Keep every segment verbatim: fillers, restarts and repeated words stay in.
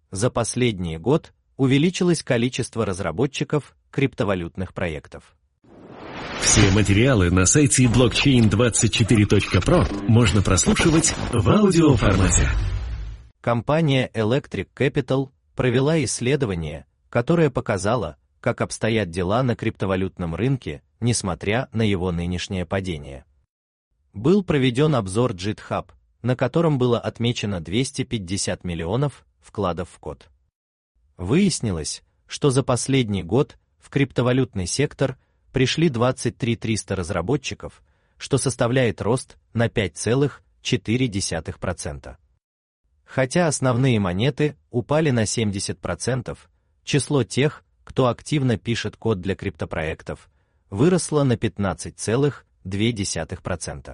за последний год увеличилось количество разработчиков криптовалютных проектов. Все материалы на сайте блокчейн двадцать четыре точка про можно прослушивать в аудиоформате. Компания Electric Capital провела исследование, которое показало, как обстоят дела на криптовалютном рынке, несмотря на его нынешнее падение. Был проведен обзор GitHub, на котором было отмечено двести пятьдесят миллионов вкладов в код. Выяснилось, что за последний год в криптовалютный сектор пришли двадцать три тысячи триста разработчиков, что составляет рост на пять целых четыре десятых процента. Хотя основные монеты упали на семьдесят процентов, число тех, кто активно пишет код для криптопроектов, выросло на пятнадцать целых две десятых процента.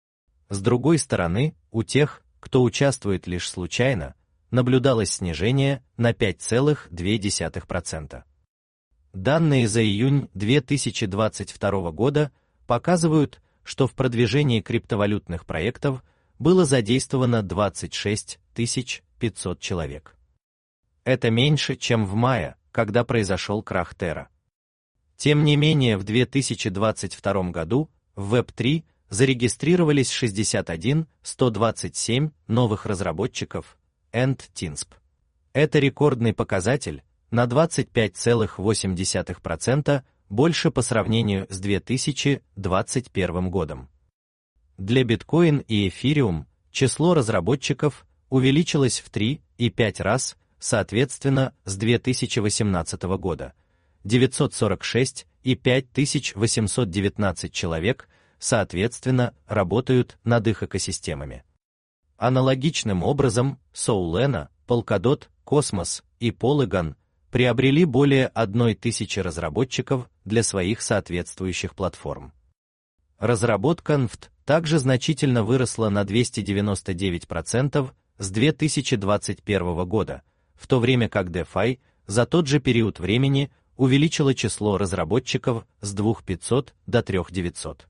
С другой стороны, у тех, кто участвует лишь случайно, наблюдалось снижение на пять целых две десятых процента. Данные за июнь две тысячи двадцать второго года показывают, что в продвижении криптовалютных проектов было задействовано двадцать шесть тысяч пятьсот человек. Это меньше, чем в мае, когда произошел крах Terra. Тем не менее, в две тысячи двадцать втором году в веб три зарегистрировались шестьдесят один тысяча сто двадцать семь новых разработчиков, энд тинсп. Это рекордный показатель, на двадцать пять целых восемь десятых процента больше по сравнению с две тысячи двадцать первым годом. Для биткоин и эфириум число разработчиков увеличилось в три и пять раз, соответственно, с две тысячи восемнадцатого года. девятьсот сорок шесть и пять тысяч восемьсот девятнадцать человек, соответственно, работают над их экосистемами. Аналогичным образом, Solana, Polkadot, Cosmos и Polygon приобрели более одной тысячи разработчиков для своих соответствующих платформ. Разработка эн эф ти также значительно выросла на двести девяносто девять процентов с две тысячи двадцать первого года, в то время как DeFi за тот же период времени увеличило число разработчиков с две тысячи пятьсот до три тысячи девятьсот.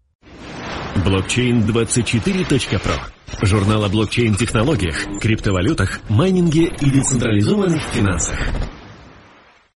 блокчейн двадцать четыре точка про. Журнал о блокчейн-технологиях, криптовалютах, майнинге и децентрализованных финансах.